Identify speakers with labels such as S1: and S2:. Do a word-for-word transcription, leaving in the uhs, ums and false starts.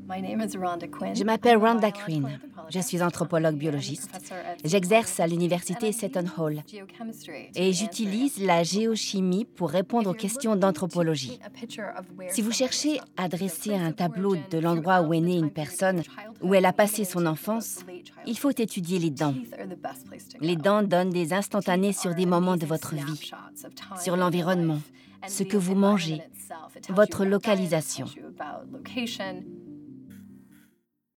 S1: Je m'appelle Rhonda Quinn. Je suis anthropologue biologiste. J'exerce à l'université Seton Hall et j'utilise la géochimie pour répondre aux questions d'anthropologie. Si vous cherchez à dresser un tableau de l'endroit où est née une personne, où elle a passé son enfance, il faut étudier les dents. Les dents donnent des instantanés sur des moments de votre vie, sur l'environnement, ce que vous mangez, votre localisation.